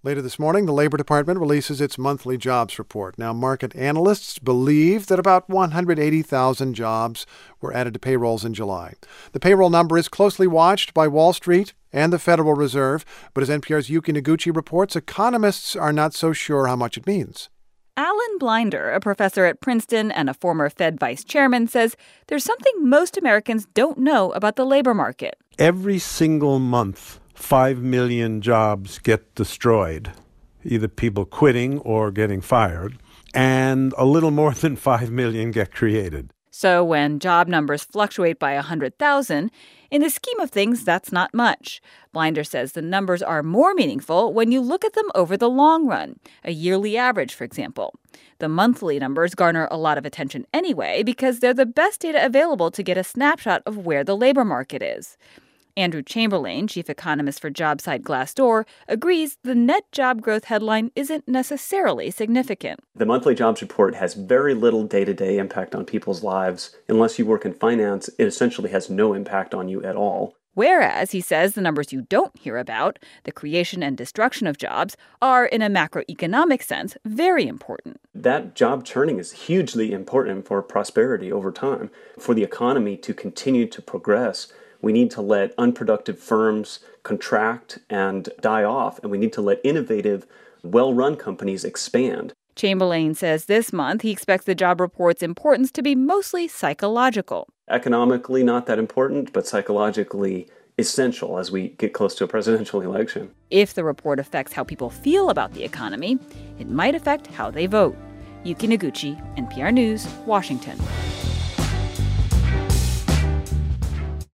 Later this morning, the Labor Department releases its monthly jobs report. Now, market analysts believe that about 180,000 jobs were added to payrolls in July. The payroll number is closely watched by Wall Street and the Federal Reserve, but as NPR's Yuki Noguchi reports, economists are not so sure how much it means. Alan Blinder, a professor at Princeton and a former Fed vice chairman, says there's something most Americans don't know about the labor market. Every single month, 5 million jobs get destroyed, either people quitting or getting fired, and a little more than 5 million get created. So when job numbers fluctuate by 100,000, in the scheme of things, that's not much. Blinder says the numbers are more meaningful when you look at them over the long run, a yearly average, for example. The monthly numbers garner a lot of attention anyway because they're the best data available to get a snapshot of where the labor market is. Andrew Chamberlain, chief economist for job site Glassdoor, agrees the net job growth headline isn't necessarily significant. The monthly jobs report has very little day-to-day impact on people's lives. Unless you work in finance, it essentially has no impact on you at all. Whereas, he says, the numbers you don't hear about, the creation and destruction of jobs, are, in a macroeconomic sense, very important. That job churning is hugely important for prosperity over time. For the economy to continue to progress, we need to let unproductive firms contract and die off, and we need to let innovative, well-run companies expand. Chamberlain says this month he expects the job report's importance to be mostly psychological. Economically, not that important, but psychologically essential as we get close to a presidential election. If the report affects how people feel about the economy, it might affect how they vote. Yuki Noguchi, NPR News, Washington.